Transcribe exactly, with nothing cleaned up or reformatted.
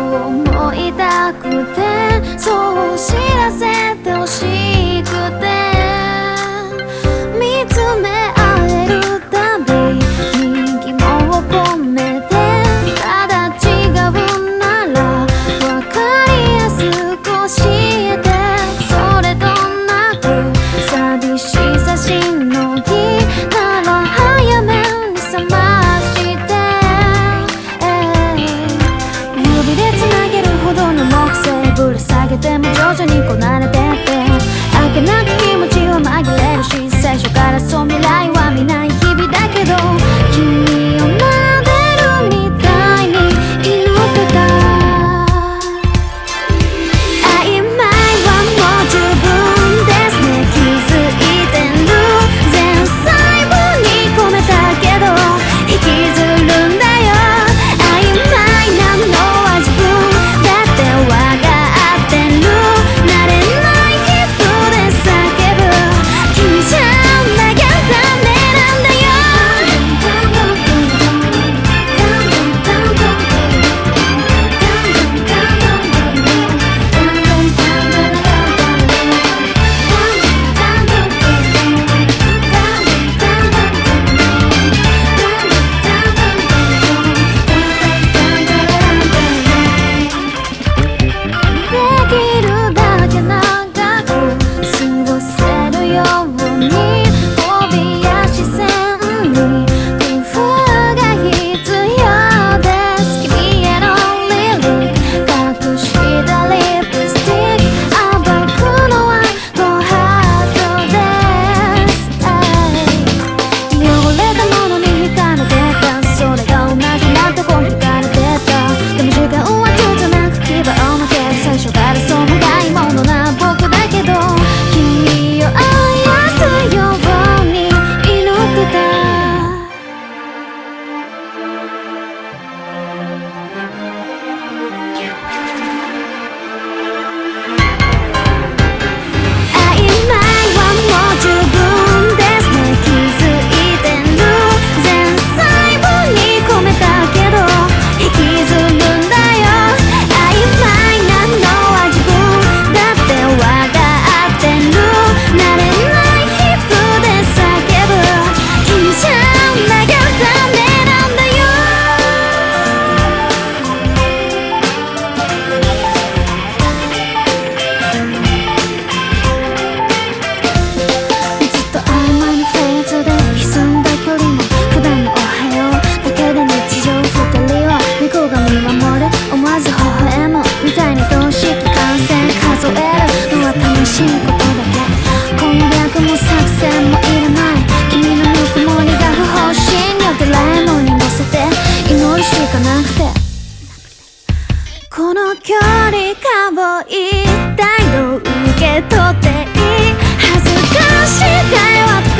思いたくて、そう知らせてほしくて、見つめ合えるたびに疑問を込めて、ただ違うなら分かりやすく教えて、それとなく寂しさしのぎなら早めに覚まして、指でつなげるほどの木星ぶら下げても徐々にこなれてって、明けなき気持ちは紛れるし、最初からそう未来は見ない日々だけど、君を撫でるみたいに祈ってた。曖昧はもう十分ですね、気づいてる全細胞に込めたけど引きずるんだよ。曖昧なのは自分だって分かってる、慣れない皮膚で叫ぶ君じゃなきゃダメなんだよ。できるだけ長く過ごせるように、飛びや視線に工夫が必要です。君へのリリック隠したリップスティック、暴くのはごハートです。汚れたものに惹かれてた、それが同じなとこ惹かれてた。でも時間は躊躇なく牙を向ける、最初からそうもないものな僕だけど、君を愛すように祈ってた。曖昧はもう十分ですね、気づいてる全細胞に込めたけど引きずるんだよ。曖昧なのは自分だって分かってる、慣れない皮膚で叫ぶ君じゃなきゃダメなんだよ。ずっと曖昧なフェーズで潜んだ距離も、普段のおはようだけで日常二人は猫が見守る、思わず微笑むみたいに同式感染数えるのは楽しいことだけ、攻略も作戦もいらない、君のぬくもりが不法侵入でレモンに乗せて祈るしかなくて、この距離感を一体どう受け取っていい、恥ずかしい会話